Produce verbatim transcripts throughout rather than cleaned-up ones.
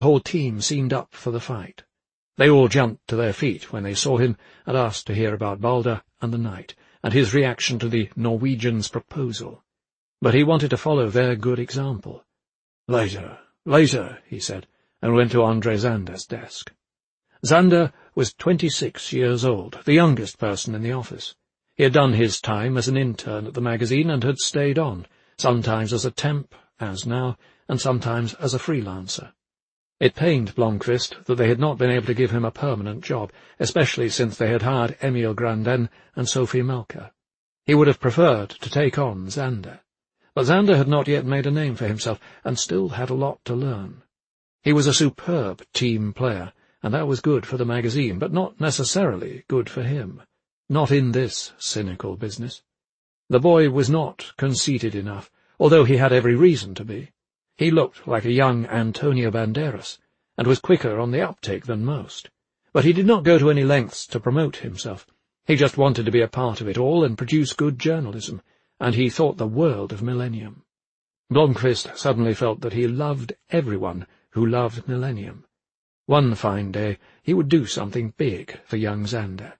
The whole team seemed up for the fight. They all jumped to their feet when they saw him and asked to hear about Balder and the night, and his reaction to the Norwegian's proposal. But he wanted to follow their good example. "Later, later," he said, and went to Andre Zander's desk. Zander was twenty-six years old, the youngest person in the office. He had done his time as an intern at the magazine and had stayed on, sometimes as a temp, as now, and sometimes as a freelancer. It pained Blomqvist that they had not been able to give him a permanent job, especially since they had hired Emil Grandin and Sophie Melker. He would have preferred to take on Zander. But Zander had not yet made a name for himself, and still had a lot to learn. He was a superb team player, and that was good for the magazine, but not necessarily good for him. Not in this cynical business. The boy was not conceited enough, although he had every reason to be. He looked like a young Antonio Banderas, and was quicker on the uptake than most. But he did not go to any lengths to promote himself. He just wanted to be a part of it all and produce good journalism, and he thought the world of Millennium. Blomqvist suddenly felt that he loved everyone who loved Millennium. One fine day he would do something big for young Zander.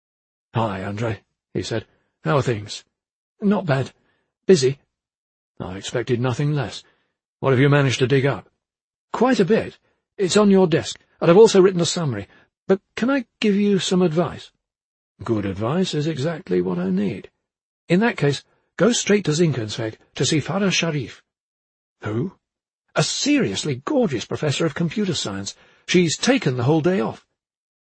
"Hi, Andre," he said. "How are things?" "Not bad. Busy." "I expected nothing less. What have you managed to dig up?" "Quite a bit. It's on your desk, and I've also written a summary. But can I give you some advice?" "Good advice is exactly what I need." "In that case, go straight to Zinkensweg to see Farah Sharif." "Who?" "A seriously gorgeous professor of computer science. She's taken the whole day off."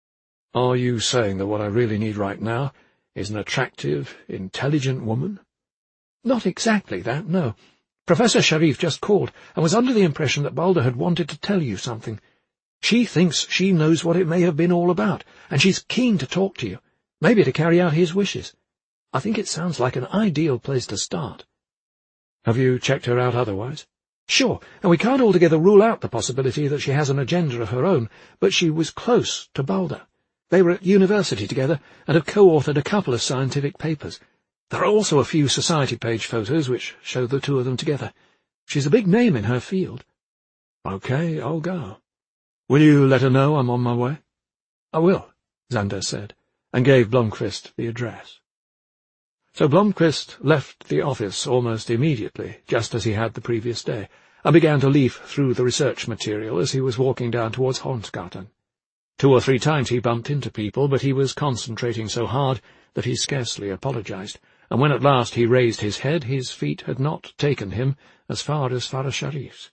"Are you saying that what I really need right now is an attractive, intelligent woman?" "Not exactly that, no. Professor Sharif just called and was under the impression that Balder had wanted to tell you something. She thinks she knows what it may have been all about, and she's keen to talk to you, maybe to carry out his wishes. I think it sounds like an ideal place to start." "Have you checked her out otherwise?" "Sure, and we can't altogether rule out the possibility that she has an agenda of her own, but she was close to Balder. They were at university together and have co-authored a couple of scientific papers. There are also a few society page photos which show the two of them together. She's a big name in her field." "Okay, I'll go. Will you let her know I'm on my way?" "I will," Zander said, and gave Blomqvist the address. So Blomqvist left the office almost immediately, just as he had the previous day, and began to leaf through the research material as he was walking down towards Holmsgarten. Two or three times he bumped into people, but he was concentrating so hard that he scarcely apologized, and when at last he raised his head, his feet had not taken him as far as Farah Sharif's.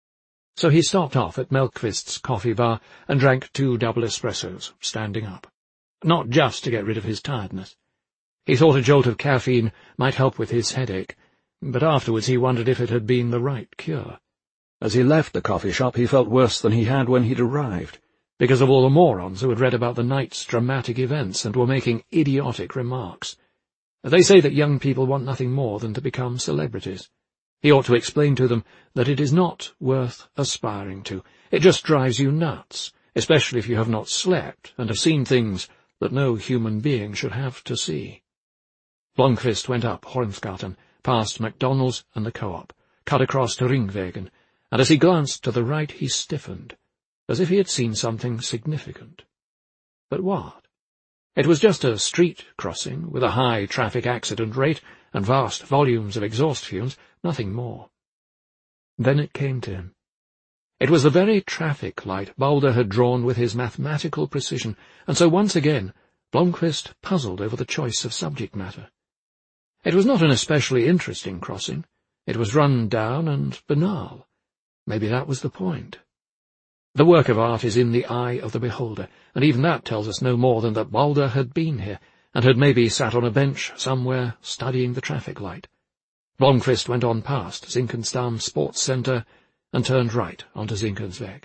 So he stopped off at Melqvist's coffee bar and drank two double espressos, standing up. Not just to get rid of his tiredness. He thought a jolt of caffeine might help with his headache, but afterwards he wondered if it had been the right cure. As he left the coffee shop he felt worse than he had when he'd arrived, because of all the morons who had read about the night's dramatic events and were making idiotic remarks. They say that young people want nothing more than to become celebrities. He ought to explain to them that it is not worth aspiring to. It just drives you nuts, especially if you have not slept and have seen things that no human being should have to see. Blomqvist went up Holmsgarten, past McDonald's and the Co-op, cut across to Ringvägen, and as he glanced to the right he stiffened, as if he had seen something significant. But what? It was just a street crossing, with a high traffic accident rate and vast volumes of exhaust fumes, nothing more. Then it came to him. It was the very traffic light Balder had drawn with his mathematical precision, and so once again Blomqvist puzzled over the choice of subject matter. It was not an especially interesting crossing. It was run down and banal. Maybe that was the point. The work of art is in the eye of the beholder, and even that tells us no more than that Balder had been here, and had maybe sat on a bench somewhere studying the traffic light. Blomqvist went on past Zinkensdamm Sports Centre and turned right onto Zinkensweg.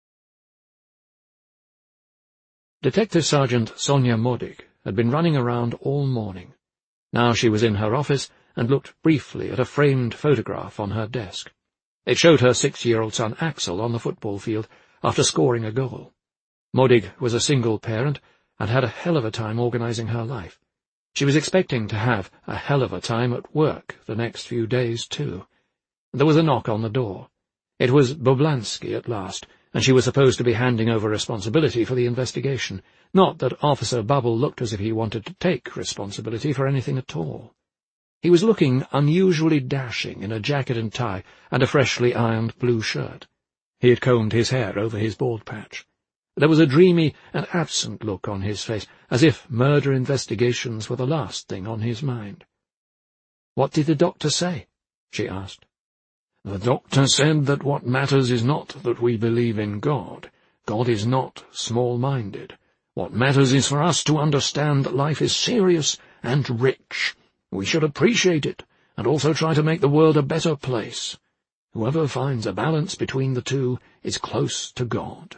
Detective Sergeant Sonja Modig had been running around all morning. Now she was in her office and looked briefly at a framed photograph on her desk. It showed her six-year-old son Axel on the football field after scoring a goal. Modig was a single parent and had a hell of a time organizing her life. She was expecting to have a hell of a time at work the next few days, too. There was a knock on the door. It was Boblansky at last, and she was supposed to be handing over responsibility for the investigation. Not that Officer Bubble looked as if he wanted to take responsibility for anything at all. He was looking unusually dashing in a jacket and tie and a freshly ironed blue shirt. He had combed his hair over his bald patch. There was a dreamy and absent look on his face, as if murder investigations were the last thing on his mind. "What did the doctor say?" she asked. "The doctor said that what matters is not that we believe in God. God is not small-minded. What matters is for us to understand that life is serious and rich. We should appreciate it, and also try to make the world a better place. Whoever finds a balance between the two is close to God."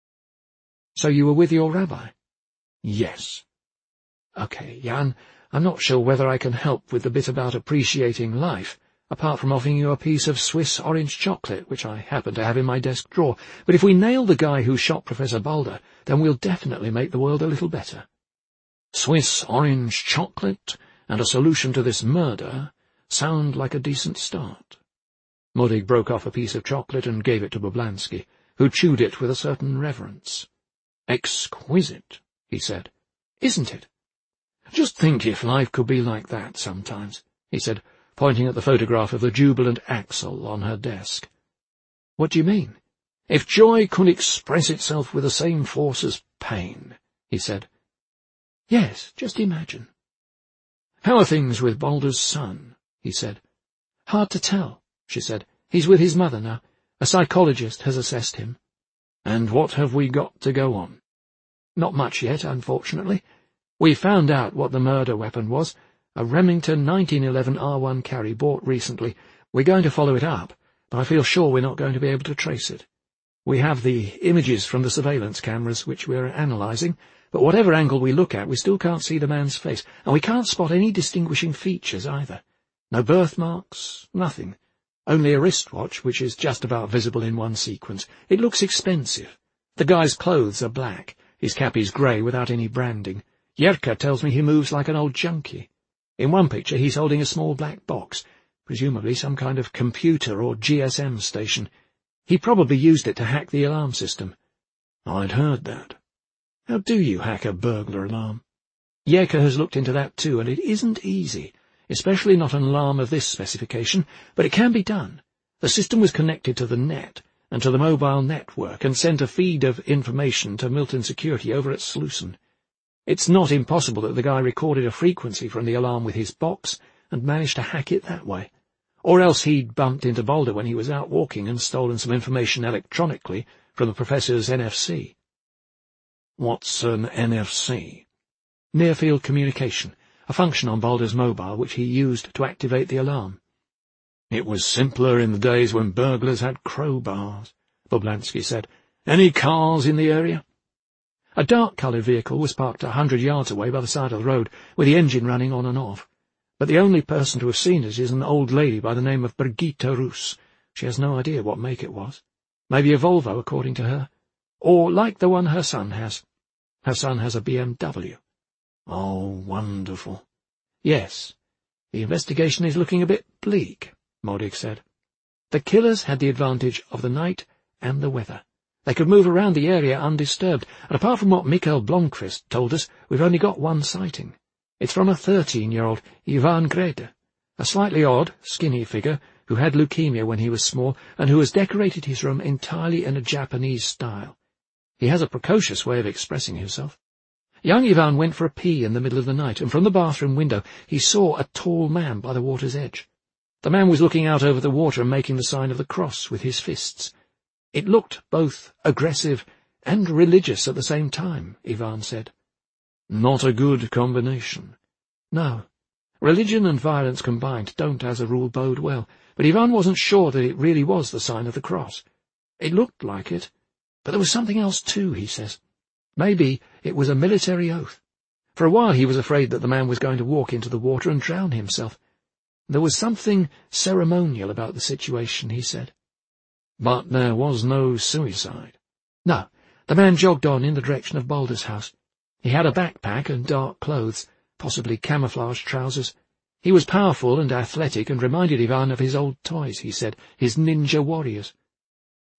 "So you were with your rabbi?" "Yes." "Okay, Jan, I'm not sure whether I can help with the bit about appreciating life, apart from offering you a piece of Swiss orange chocolate, which I happen to have in my desk drawer. But if we nail the guy who shot Professor Balder, then we'll definitely make the world a little better." "Swiss orange chocolate and a solution to this murder sound like a decent start." Modig broke off a piece of chocolate and gave it to Boblansky, who chewed it with a certain reverence. "Exquisite," he said. "Isn't it? Just think if life could be like that sometimes," he said, pointing at the photograph of the jubilant Axel on her desk. "What do you mean?" "If joy could express itself with the same force as pain," he said. "Yes, just imagine." "How are things with Balder's son?" he said. "Hard to tell," she said. "He's with his mother now. A psychologist has assessed him." "And what have we got to go on?" "Not much yet, unfortunately. We found out what the murder weapon was, a Remington nineteen eleven R one carry bought recently. We're going to follow it up, but I feel sure we're not going to be able to trace it. We have the images from the surveillance cameras, which we're analysing, but whatever angle we look at, we still can't see the man's face, and we can't spot any distinguishing features either. No birthmarks, nothing. Only a wristwatch, which is just about visible in one sequence. It looks expensive. The guy's clothes are black. His cap is grey without any branding. Yerka tells me he moves like an old junkie. In one picture he's holding a small black box, presumably some kind of computer or G S M station. He probably used it to hack the alarm system." "I'd heard that. How do you hack a burglar alarm?" "Yerka has looked into that too, and it isn't easy, especially not an alarm of this specification, but it can be done. The system was connected to the net and to the mobile network and sent a feed of information to Milton Security over at Slusen. It's not impossible that the guy recorded a frequency from the alarm with his box and managed to hack it that way. Or else he'd bumped into Balder when he was out walking and stolen some information electronically from the professor's N F C. "What's an N F C?" "Near-field communication, a function on Balder's mobile which he used to activate the alarm." "It was simpler in the days when burglars had crowbars," Boblansky said. "Any cars in the area?" A dark-coloured vehicle was parked a hundred yards away by the side of the road, with the engine running on and off. But the only person to have seen it is an old lady by the name of Brigitte Roos. She has no idea what make it was. Maybe a Volvo, according to her. Or like the one her son has. Her son has a B M W. "Oh, wonderful." "Yes. The investigation is looking a bit bleak," Modig said. "The killers had the advantage of the night and the weather. They could move around the area undisturbed, and apart from what Mikael Blomqvist told us, we've only got one sighting. It's from a thirteen-year-old, Ivan Grede, a slightly odd, skinny figure who had leukemia when he was small and who has decorated his room entirely in a Japanese style. He has a precocious way of expressing himself. Young Ivan went for a pee in the middle of the night, and from the bathroom window he saw a tall man by the water's edge. The man was looking out over the water and making the sign of the cross with his fists. It looked both aggressive and religious at the same time, Ivan said. "Not a good combination." "No. Religion and violence combined don't, as a rule, bode well, but Ivan wasn't sure that it really was the sign of the cross. It looked like it, but there was something else too, he says. Maybe it was a military oath. For a while he was afraid that the man was going to walk into the water and drown himself. There was something ceremonial about the situation, he said. But there was no suicide. No, the man jogged on in the direction of Balder's house. He had a backpack and dark clothes, possibly camouflage trousers. He was powerful and athletic and reminded Ivan of his old toys, he said, his ninja warriors.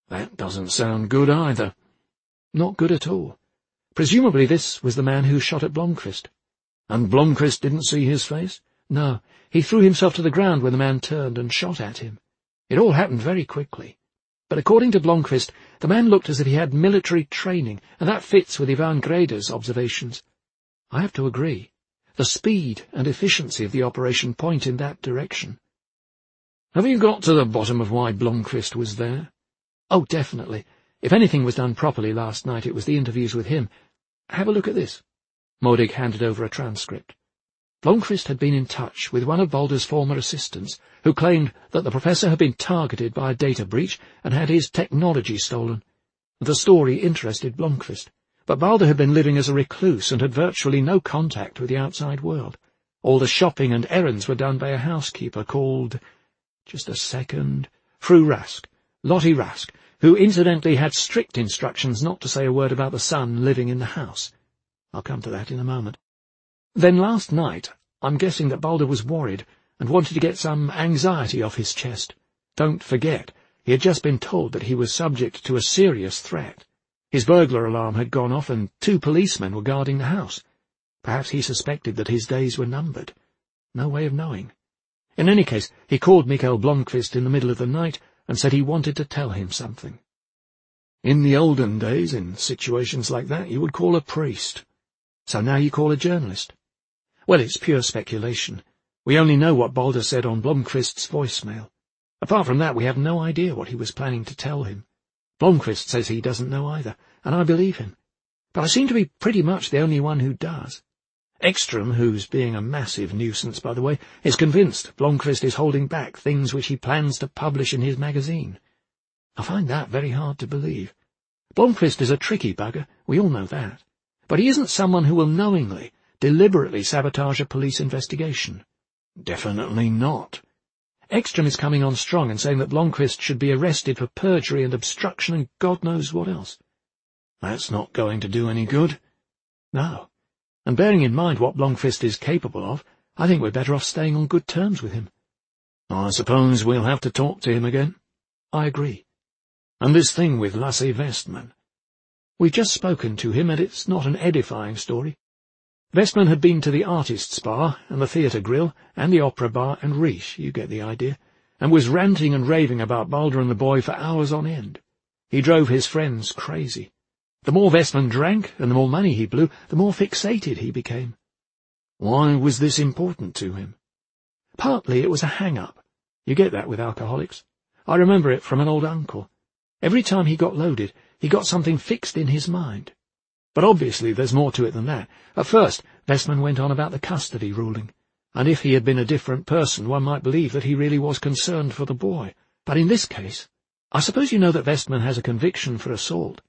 That doesn't sound good either. Not good at all. Presumably this was the man who shot at Blomqvist. And Blomqvist didn't see his face? No, he threw himself to the ground when the man turned and shot at him. It all happened very quickly. But according to Blomqvist, the man looked as if he had military training, and that fits with Ivan Greda's observations. I have to agree. The speed and efficiency of the operation point in that direction. Have you got to the bottom of why Blomqvist was there? Oh, definitely. If anything was done properly last night, it was the interviews with him. Have a look at this. Modig handed over a transcript. Blomqvist had been in touch with one of Balder's former assistants, who claimed that the professor had been targeted by a data breach and had his technology stolen. The story interested Blomqvist, but Balder had been living as a recluse and had virtually no contact with the outside world. All the shopping and errands were done by a housekeeper called... Just a second... Fru Rask, Lottie Rask, who incidentally had strict instructions not to say a word about the son living in the house. I'll come to that in a moment. Then last night, I'm guessing that Balder was worried and wanted to get some anxiety off his chest. Don't forget, he had just been told that he was subject to a serious threat. His burglar alarm had gone off and two policemen were guarding the house. Perhaps he suspected that his days were numbered. No way of knowing. In any case, he called Mikael Blomqvist in the middle of the night and said he wanted to tell him something. In the olden days, in situations like that, you would call a priest. So now you call a journalist. Well, it's pure speculation. We only know what Balder said on Blomqvist's voicemail. Apart from that, we have no idea what he was planning to tell him. Blomqvist says he doesn't know either, and I believe him. But I seem to be pretty much the only one who does. Ekstrom, who's being a massive nuisance, by the way, is convinced Blomqvist is holding back things which he plans to publish in his magazine. I find that very hard to believe. Blomqvist is a tricky bugger, we all know that. But he isn't someone who will knowingly, deliberately sabotage a police investigation. Definitely not. Ekstrom is coming on strong and saying that Blomqvist should be arrested for perjury and obstruction and God knows what else. That's not going to do any good. No. And bearing in mind what Blomqvist is capable of, I think we're better off staying on good terms with him. I suppose we'll have to talk to him again. I agree. And this thing with Lasse Westman. We've just spoken to him, and it's not an edifying story. Westman had been to the artist's bar, and the theatre grill, and the opera bar, and Riche, you get the idea, and was ranting and raving about Balder and the boy for hours on end. He drove his friends crazy. The more Westman drank, and the more money he blew, the more fixated he became. Why was this important to him? Partly it was a hang-up. You get that with alcoholics. I remember it from an old uncle. Every time he got loaded, he got something fixed in his mind. But obviously there's more to it than that. At first, Westman went on about the custody ruling, and if he had been a different person, one might believe that he really was concerned for the boy. But in this case, I suppose you know that Westman has a conviction for assault.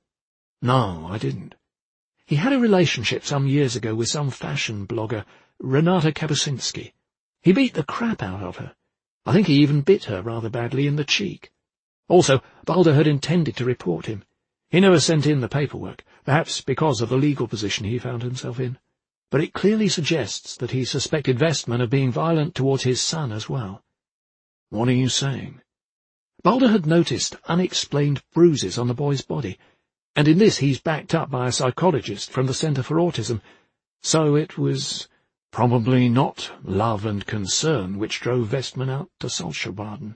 No, I didn't. He had a relationship some years ago with some fashion blogger, Renata Kapusinski. He beat the crap out of her. I think he even bit her rather badly in the cheek. Also, Balder had intended to report him. He never sent in the paperwork, perhaps because of the legal position he found himself in. But it clearly suggests that he suspected Westman of being violent towards his son as well. What are you saying? Balder had noticed unexplained bruises on the boy's body, and in this he's backed up by a psychologist from the Centre for Autism, so it was probably not love and concern which drove Westman out to Saltsjöbaden.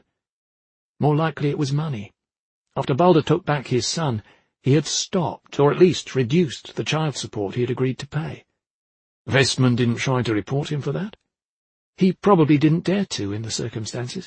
More likely it was money. After Balder took back his son, he had stopped, or at least reduced, the child support he had agreed to pay. Westman didn't try to report him for that. He probably didn't dare to in the circumstances.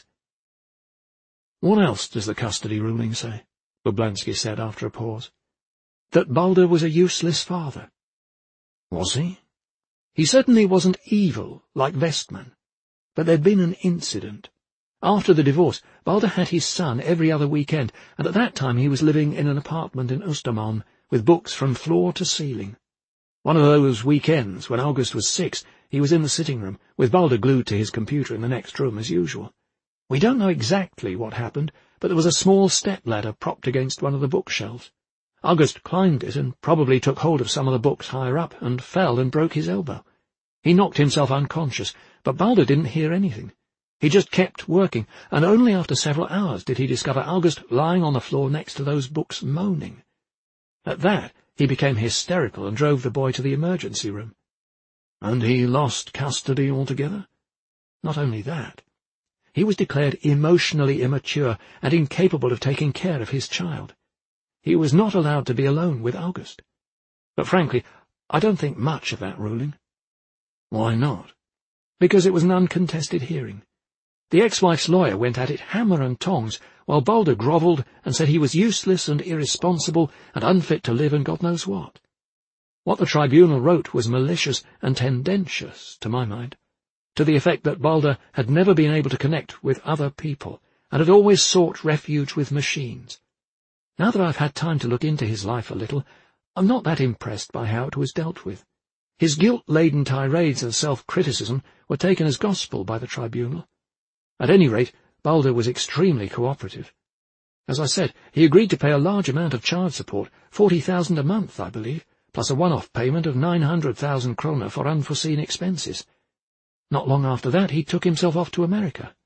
What else does the custody ruling say? Boblansky said after a pause. That Balder was a useless father. Was he? He certainly wasn't evil, like Westman. But there'd been an incident. After the divorce, Balder had his son every other weekend, and at that time he was living in an apartment in Östermalm, with books from floor to ceiling. One of those weekends, when August was six, he was in the sitting room, with Balder glued to his computer in the next room as usual. We don't know exactly what happened, but there was a small step-ladder propped against one of the bookshelves. August climbed it and probably took hold of some of the books higher up and fell and broke his elbow. He knocked himself unconscious, but Balder didn't hear anything. He just kept working, and only after several hours did he discover August lying on the floor next to those books moaning. At that, he became hysterical and drove the boy to the emergency room. And he lost custody altogether? Not only that. He was declared emotionally immature and incapable of taking care of his child. He was not allowed to be alone with August. But frankly, I don't think much of that ruling. Why not? Because it was an uncontested hearing. The ex-wife's lawyer went at it hammer and tongs, while Balder grovelled and said he was useless and irresponsible and unfit to live and God knows what. What the tribunal wrote was malicious and tendentious, to my mind, to the effect that Balder had never been able to connect with other people and had always sought refuge with machines. Now that I've had time to look into his life a little, I'm not that impressed by how it was dealt with. His guilt-laden tirades and self-criticism were taken as gospel by the tribunal. At any rate, Balder was extremely cooperative. As I said, he agreed to pay a large amount of child support, forty thousand a month, I believe, plus a one-off payment of nine hundred thousand kroner for unforeseen expenses. Not long after that, he took himself off to America.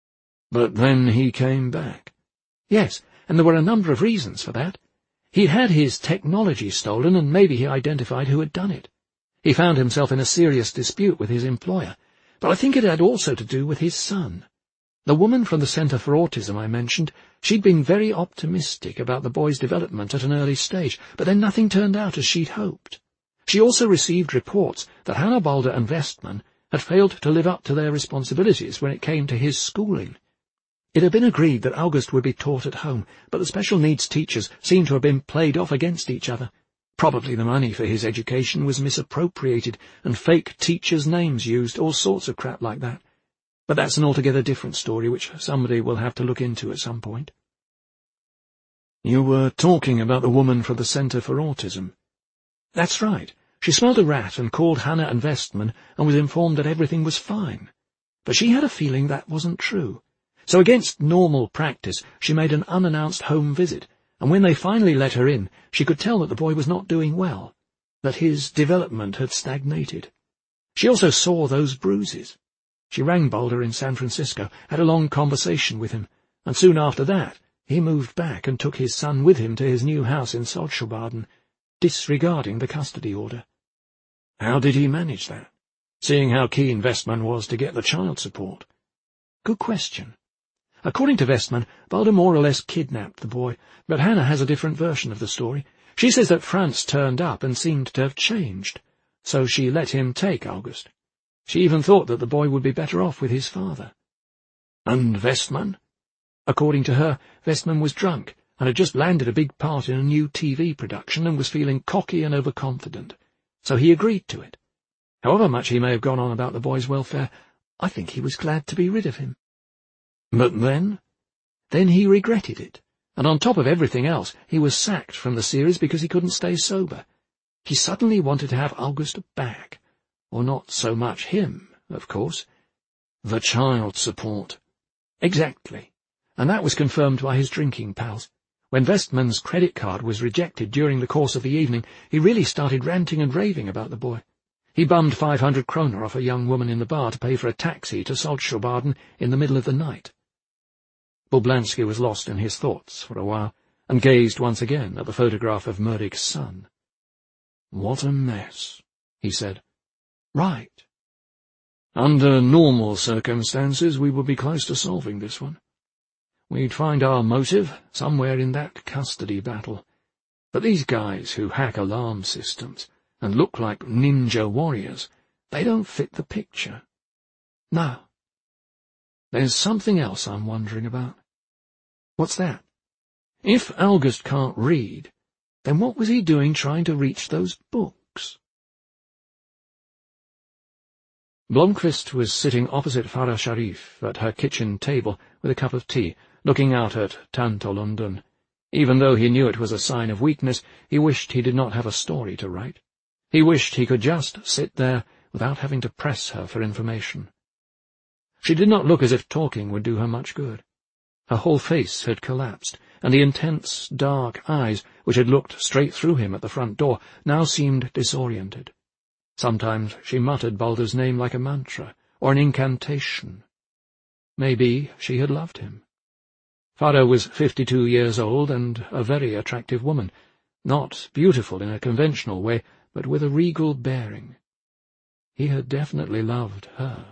But then he came back. Yes, and there were a number of reasons for that. He'd had his technology stolen, and maybe he identified who had done it. He found himself in a serious dispute with his employer, but I think it had also to do with his son. The woman from the Centre for Autism I mentioned, she'd been very optimistic about the boy's development at an early stage, but then nothing turned out as she'd hoped. She also received reports that Hannah Balder and Westman had failed to live up to their responsibilities when it came to his schooling. It had been agreed that August would be taught at home, but the special needs teachers seemed to have been played off against each other. Probably the money for his education was misappropriated, and fake teachers' names used, all sorts of crap like that. But that's an altogether different story, which somebody will have to look into at some point. You were talking about the woman from the Centre for Autism. That's right. She smelled a rat and called Hannah and Westman and was informed that everything was fine. But she had a feeling that wasn't true. So against normal practice, she made an unannounced home visit, and when they finally let her in, she could tell that the boy was not doing well, that his development had stagnated. She also saw those bruises. She rang Balder in San Francisco, had a long conversation with him, and soon after that he moved back and took his son with him to his new house in Saltsjöbaden, disregarding the custody order. How did he manage that, seeing how keen Westman was to get the child support? Good question. According to Westman, Balder more or less kidnapped the boy, but Hannah has a different version of the story. She says that Franz turned up and seemed to have changed, so she let him take August. She even thought that the boy would be better off with his father. And Westman? According to her, Westman was drunk and had just landed a big part in a new T V production and was feeling cocky and overconfident, so he agreed to it. However much he may have gone on about the boy's welfare, I think he was glad to be rid of him. But then? Then he regretted it, and on top of everything else, he was sacked from the series because he couldn't stay sober. He suddenly wanted to have August back. Or not so much him, of course. The child support. Exactly. And that was confirmed by his drinking pals. When Westman's credit card was rejected during the course of the evening, he really started ranting and raving about the boy. He bummed five hundred kroner off a young woman in the bar to pay for a taxi to Saltsjöbaden in the middle of the night. Bulblansky was lost in his thoughts for a while, and gazed once again at the photograph of Murrig's son. What a mess, he said. Right. Under normal circumstances, we would be close to solving this one. We'd find our motive somewhere in that custody battle. But these guys who hack alarm systems and look like ninja warriors, they don't fit the picture. No. There's something else I'm wondering about. What's that? If August can't read, then what was he doing trying to reach those books? Blomqvist was sitting opposite Farah Sharif at her kitchen table with a cup of tea, looking out at Tantolunden. Even though he knew it was a sign of weakness, he wished he did not have a story to write. He wished he could just sit there without having to press her for information. She did not look as if talking would do her much good. Her whole face had collapsed, and the intense, dark eyes, which had looked straight through him at the front door, now seemed disoriented. Sometimes she muttered Balder's name like a mantra, or an incantation. Maybe she had loved him. Farah was fifty-two years old and a very attractive woman, not beautiful in a conventional way, but with a regal bearing. He had definitely loved her.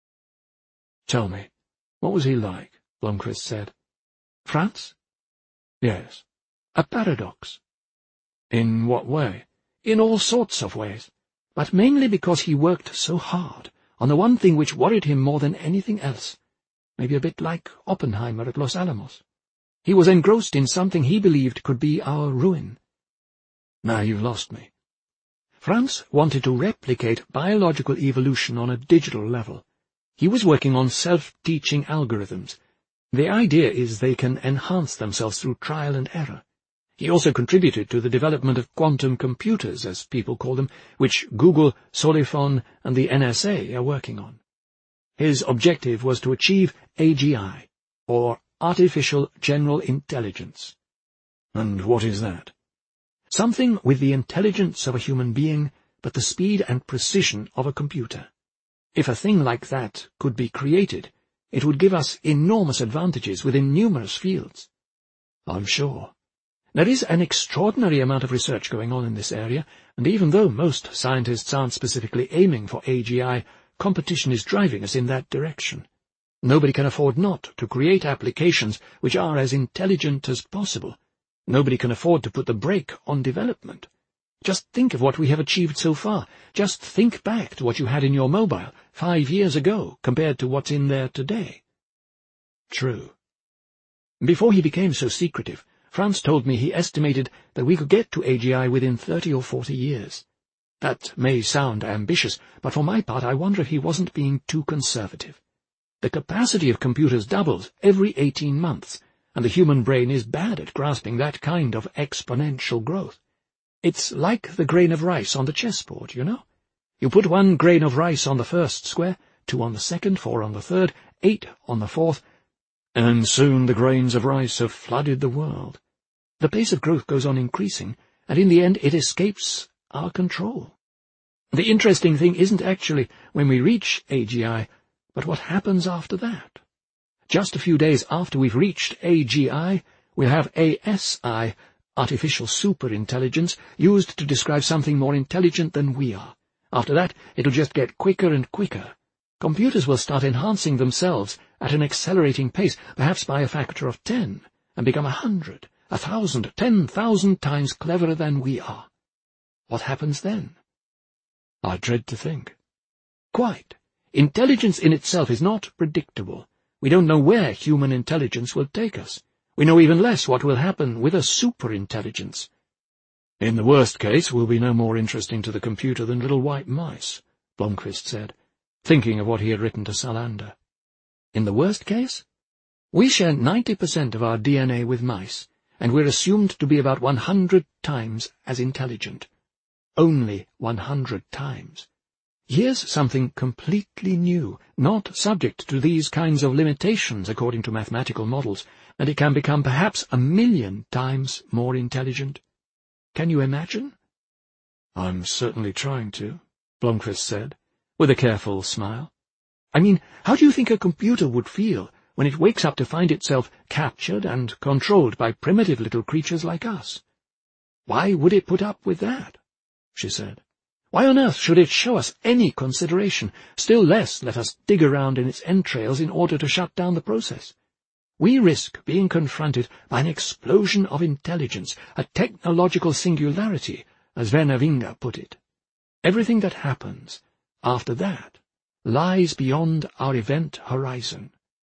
"Tell me, what was he like?" Blomqvist said. "Franz?" "Yes." "A paradox." "In what way?" "In all sorts of ways, but mainly because he worked so hard on the one thing which worried him more than anything else, maybe a bit like Oppenheimer at Los Alamos. He was engrossed in something he believed could be our ruin." "Now you've lost me." Franz wanted to replicate biological evolution on a digital level. He was working on self-teaching algorithms. The idea is they can enhance themselves through trial and error. He also contributed to the development of quantum computers, as people call them, which Google, Solifon, and the N S A are working on. His objective was to achieve A G I, or Artificial General Intelligence. "And what is that?" "Something with the intelligence of a human being, but the speed and precision of a computer. If a thing like that could be created, it would give us enormous advantages within numerous fields." "I'm sure." "There is an extraordinary amount of research going on in this area, and even though most scientists aren't specifically aiming for A G I, competition is driving us in that direction. Nobody can afford not to create applications which are as intelligent as possible. Nobody can afford to put the brake on development. Just think of what we have achieved so far. Just think back to what you had in your mobile five years ago compared to what's in there today." "True." Before he became so secretive, Franz told me he estimated that we could get to A G I within thirty or forty years. That may sound ambitious, but for my part I wonder if he wasn't being too conservative. The capacity of computers doubles every eighteen months, and the human brain is bad at grasping that kind of exponential growth. It's like the grain of rice on the chessboard, you know? You put one grain of rice on the first square, two on the second, four on the third, eight on the fourth, and soon the grains of rice have flooded the world. The pace of growth goes on increasing, and in the end it escapes our control. The interesting thing isn't actually when we reach A G I, but what happens after that. Just a few days after we've reached A G I, we'll have A S I, Artificial Superintelligence, used to describe something more intelligent than we are. After that, it'll just get quicker and quicker. Computers will start enhancing themselves at an accelerating pace, perhaps by a factor of ten, and become a hundred, a thousand, ten thousand times cleverer than we are. What happens then? I dread to think. Quite. Intelligence in itself is not predictable. We don't know where human intelligence will take us. We know even less what will happen with a superintelligence. In the worst case, we'll be no more interesting to the computer than little white mice, Blomqvist said, thinking of what he had written to Salander. In the worst case? We share ninety percent of our D N A with mice, and we're assumed to be about one hundred times as intelligent. Only one hundred times. Here's something completely new, not subject to these kinds of limitations according to mathematical models, and it can become perhaps a million times more intelligent. Can you imagine? I'm certainly trying to, Blomqvist said, with a careful smile. I mean, how do you think a computer would feel when it wakes up to find itself captured and controlled by primitive little creatures like us? Why would it put up with that? She said. Why on earth should it show us any consideration, still less let us dig around in its entrails in order to shut down the process? We risk being confronted by an explosion of intelligence, a technological singularity, as Werner Winger put it. Everything that happens after that lies beyond our event horizon.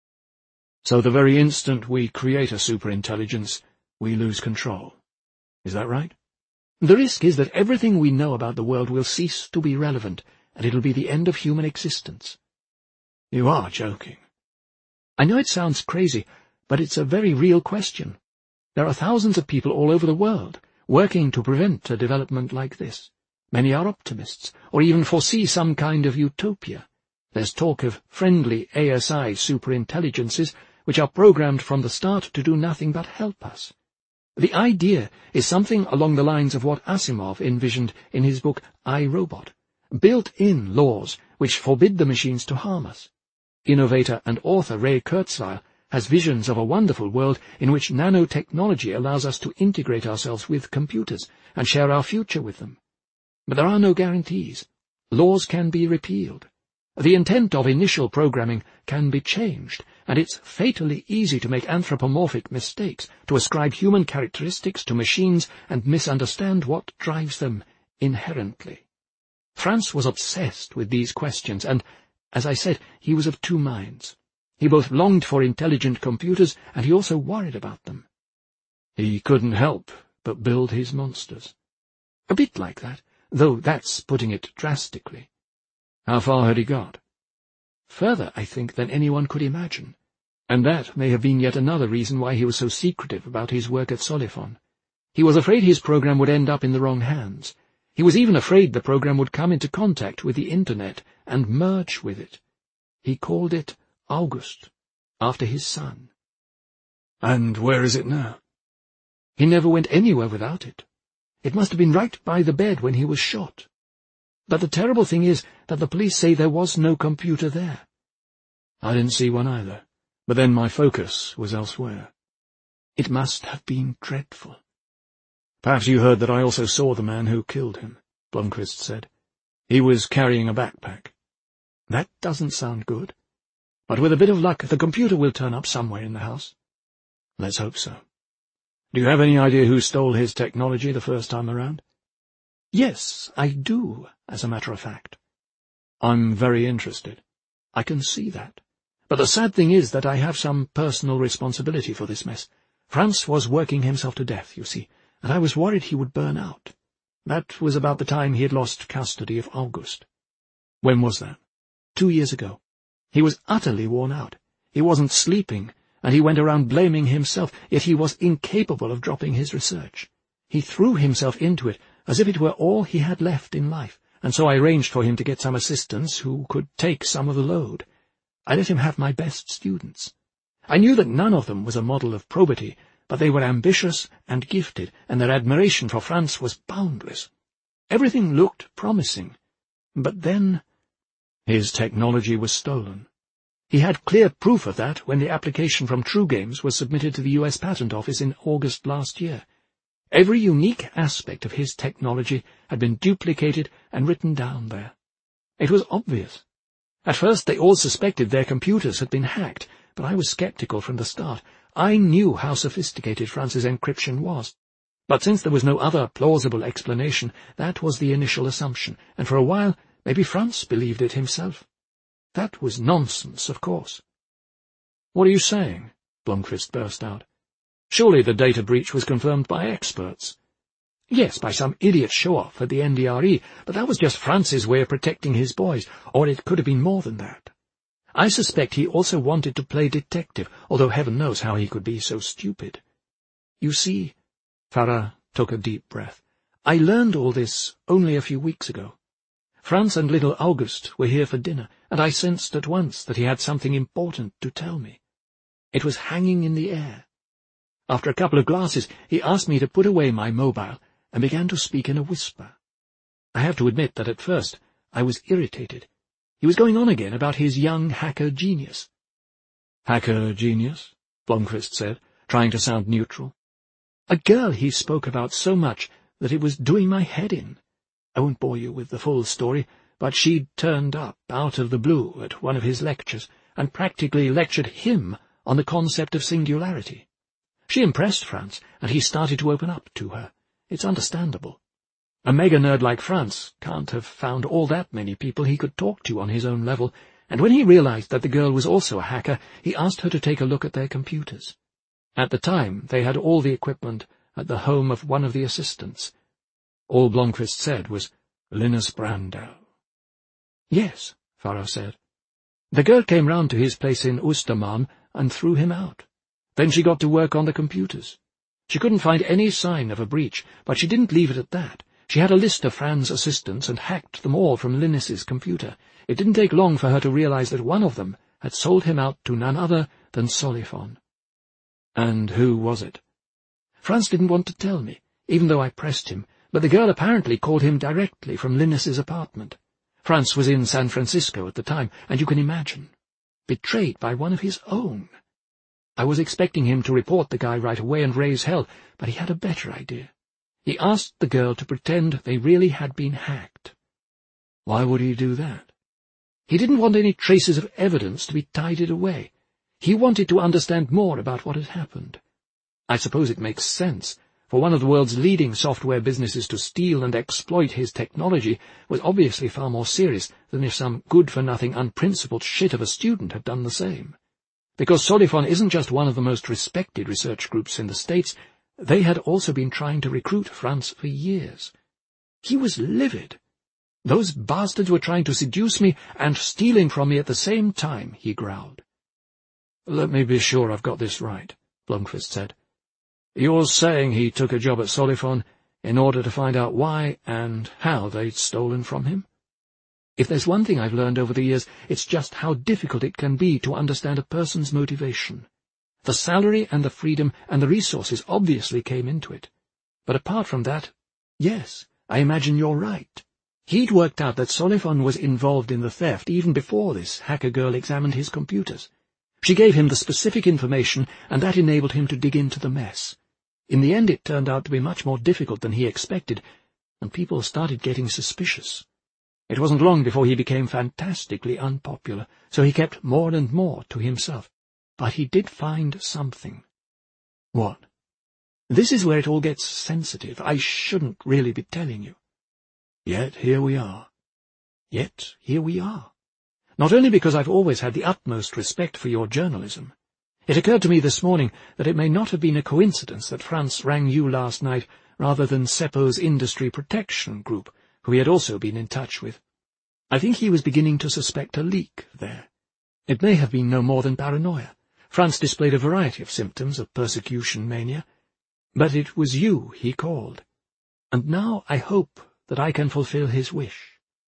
So the very instant we create a superintelligence, we lose control. Is that right? The risk is that everything we know about the world will cease to be relevant, and it'll be the end of human existence. You are joking. I know it sounds crazy, but it's a very real question. There are thousands of people all over the world working to prevent a development like this. Many are optimists, or even foresee some kind of utopia. There's talk of friendly A S I superintelligences, which are programmed from the start to do nothing but help us. The idea is something along the lines of what Asimov envisioned in his book I, Robot, built-in laws which forbid the machines to harm us. Innovator and author Ray Kurzweil has visions of a wonderful world in which nanotechnology allows us to integrate ourselves with computers and share our future with them. But there are no guarantees. Laws can be repealed. The intent of initial programming can be changed, and it's fatally easy to make anthropomorphic mistakes, to ascribe human characteristics to machines and misunderstand what drives them inherently. Franz was obsessed with these questions, and, as I said, he was of two minds. He both longed for intelligent computers, and he also worried about them. He couldn't help but build his monsters. A bit like that, though that's putting it drastically. How far had he got? Further, I think, than anyone could imagine, and that may have been yet another reason why he was so secretive about his work at Solifon. He was afraid his program would end up in the wrong hands. He was even afraid the program would come into contact with the Internet and merge with it. He called it August, after his son. And where is it now? He never went anywhere without it. It must have been right by the bed when he was shot. But the terrible thing is that the police say there was no computer there. I didn't see one either, but then my focus was elsewhere. It must have been dreadful. Perhaps you heard that I also saw the man who killed him, Blomqvist said. He was carrying a backpack. That doesn't sound good. But with a bit of luck, the computer will turn up somewhere in the house. Let's hope so. Do you have any idea who stole his technology the first time around? Yes, I do, as a matter of fact. I'm very interested. I can see that. But the sad thing is that I have some personal responsibility for this mess. Franz was working himself to death, you see, and I was worried he would burn out. That was about the time he had lost custody of August. When was that? Two years ago. He was utterly worn out. He wasn't sleeping, and he went around blaming himself, yet he was incapable of dropping his research. He threw himself into it as if it were all he had left in life, and so I arranged for him to get some assistants who could take some of the load. I let him have my best students. I knew that none of them was a model of probity, but they were ambitious and gifted, and their admiration for Franz was boundless. Everything looked promising. But then his technology was stolen. He had clear proof of that when the application from True Games was submitted to the U S Patent Office in August last year. Every unique aspect of his technology had been duplicated and written down there. It was obvious. At first they all suspected their computers had been hacked, but I was skeptical from the start. I knew how sophisticated Franz's encryption was. But since there was no other plausible explanation, that was the initial assumption, and for a while maybe Franz believed it himself. That was nonsense, of course. "What are you saying?" Blomqvist burst out. "Surely the data breach was confirmed by experts." "Yes, by some idiot show-off at the N D R E, but that was just Franz's way of protecting his boys, or it could have been more than that. I suspect he also wanted to play detective, although heaven knows how he could be so stupid. You see," Farah took a deep breath, "I learned all this only a few weeks ago. Franz and little August were here for dinner, and I sensed at once that he had something important to tell me. It was hanging in the air. After a couple of glasses, he asked me to put away my mobile and began to speak in a whisper. I have to admit that at first I was irritated. He was going on again about his young hacker genius." "Hacker genius?" Blomqvist said, trying to sound neutral. "A girl he spoke about so much that it was doing my head in. I won't bore you with the full story, but she'd turned up out of the blue at one of his lectures and practically lectured him on the concept of singularity. She impressed Franz, and he started to open up to her. It's understandable. A mega-nerd like Franz can't have found all that many people he could talk to on his own level, and when he realized that the girl was also a hacker, he asked her to take a look at their computers. At the time, they had all the equipment at the home of one of the assistants. All Blomqvist said was, Linus Brandau. "Yes," Farah said. "The girl came round to his place in Oostermalm and threw him out. Then she got to work on the computers. She couldn't find any sign of a breach, but she didn't leave it at that. She had a list of Franz's assistants and hacked them all from Linus's computer. It didn't take long for her to realize that one of them had sold him out to none other than Solifon." "And who was it?" "Franz didn't want to tell me, even though I pressed him, but the girl apparently called him directly from Linus's apartment. Franz was in San Francisco at the time, and you can imagine. betrayed by one of his own. I was expecting him to report the guy right away and raise hell, but he had a better idea. He asked the girl to pretend they really had been hacked. Why would he do that? He didn't want any traces of evidence to be tidied away. He wanted to understand more about what had happened. I suppose it makes sense. For one of the world's leading software businesses to steal and exploit his technology was obviously far more serious than if some good-for-nothing, unprincipled shit of a student had done the same. Because Solifon isn't just one of the most respected research groups in the States, they had also been trying to recruit Franz for years. He was livid. Those bastards were trying to seduce me and stealing from me at the same time, he growled. Let me be sure I've got this right, Blomqvist said. You're saying he took a job at Solifon in order to find out why and how they'd stolen from him? If there's one thing I've learned over the years, it's just how difficult it can be to understand a person's motivation. The salary and the freedom and the resources obviously came into it. But apart from that, yes, I imagine you're right. He'd worked out that Solifon was involved in the theft even before this hacker girl examined his computers. She gave him the specific information, and that enabled him to dig into the mess. In the end, it turned out to be much more difficult than he expected, and people started getting suspicious. It wasn't long before he became fantastically unpopular, so he kept more and more to himself. But he did find something. What? This is where it all gets sensitive. I shouldn't really be telling you. Yet here we are. Yet here we are. Not only because I've always had the utmost respect for your journalism. It occurred to me this morning that it may not have been a coincidence that Franz rang you last night rather than Seppo's Industry Protection Group, who he had also been in touch with. I think he was beginning to suspect a leak there. It may have been no more than paranoia. Franz displayed a variety of symptoms of persecution mania. But it was you he called. And now I hope that I can fulfill his wish.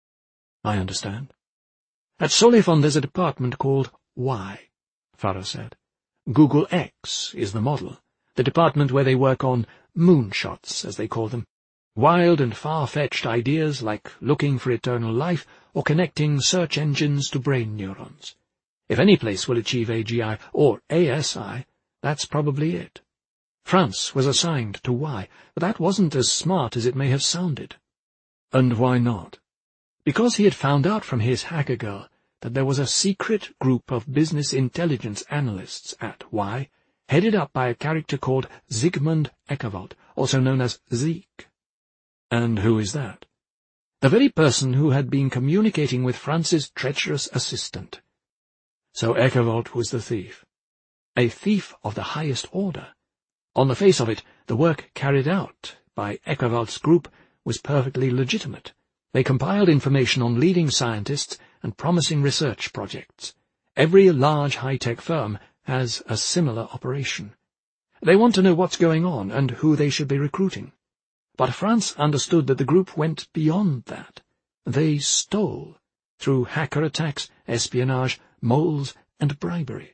I understand. At Solifon there's a department called Y, Farah said. Google X is the model, the department where they work on moonshots, as they call them, wild and far-fetched ideas like looking for eternal life or connecting search engines to brain neurons. If any place will achieve A G I or A S I, that's probably it. Franz was assigned to Y, but that wasn't as smart as it may have sounded. And why not? Because he had found out from his hacker girl that there was a secret group of business intelligence analysts at Y, headed up by a character called Zygmunt Eckewalt, also known as Zeke. And who is that? The very person who had been communicating with Franz's treacherous assistant. So Eckewalt was the thief. A thief of the highest order. On the face of it, the work carried out by Eckewalt's group was perfectly legitimate. They compiled information on leading scientists and promising research projects. Every large high-tech firm has a similar operation. They want to know what's going on and who they should be recruiting. But Franz understood that the group went beyond that. They stole, through hacker attacks, espionage, moles, and bribery.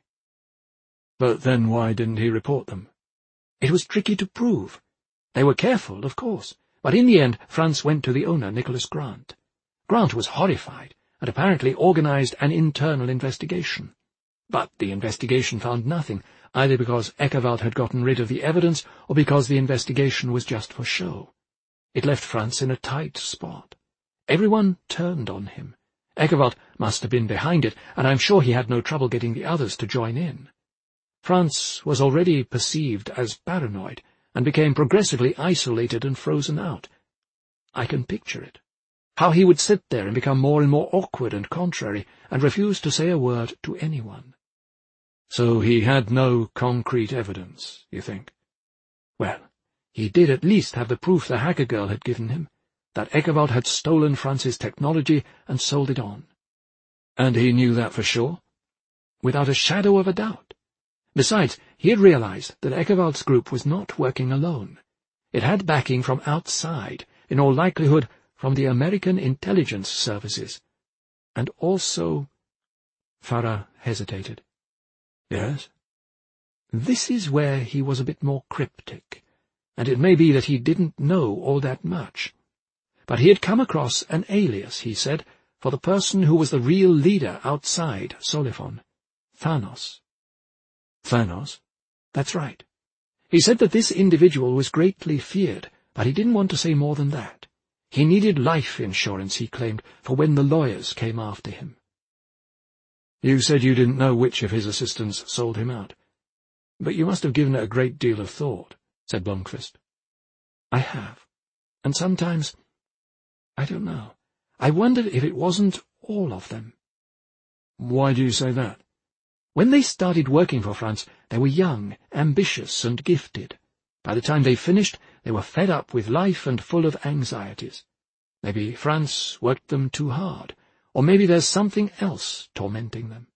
But then why didn't he report them? It was tricky to prove. They were careful, of course, but in the end Franz went to the owner, Nicholas Grant. Grant was horrified, and apparently organized an internal investigation. But the investigation found nothing, either because Eckewalt had gotten rid of the evidence or because the investigation was just for show. It left Franz in a tight spot. Everyone turned on him. Eckewalt must have been behind it, and I'm sure he had no trouble getting the others to join in. Franz was already perceived as paranoid, and became progressively isolated and frozen out. I can picture it. How he would sit there and become more and more awkward and contrary, and refuse to say a word to anyone. So he had no concrete evidence, you think? Well, he did at least have the proof the hacker girl had given him, that Eckewalt had stolen Franz's technology and sold it on. And he knew that for sure? Without a shadow of a doubt. Besides, he had realized that Eckewalt's group was not working alone. It had backing from outside, in all likelihood from the American intelligence services. And also— Farah hesitated. Yes? This is where he was a bit more cryptic, and it may be that he didn't know all that much. But he had come across an alias, he said, for the person who was the real leader outside Solifon. Thanos. Thanos? That's right. He said that this individual was greatly feared, but he didn't want to say more than that. He needed life insurance, he claimed, for when the lawyers came after him. You said you didn't know which of his assistants sold him out. But you must have given it a great deal of thought, said Blomqvist. I have. And sometimes, I don't know, I wondered if it wasn't all of them. Why do you say that? When they started working for Franz, they were young, ambitious, and gifted. By the time they finished, they were fed up with life and full of anxieties. Maybe Franz worked them too hard, or maybe there's something else tormenting them.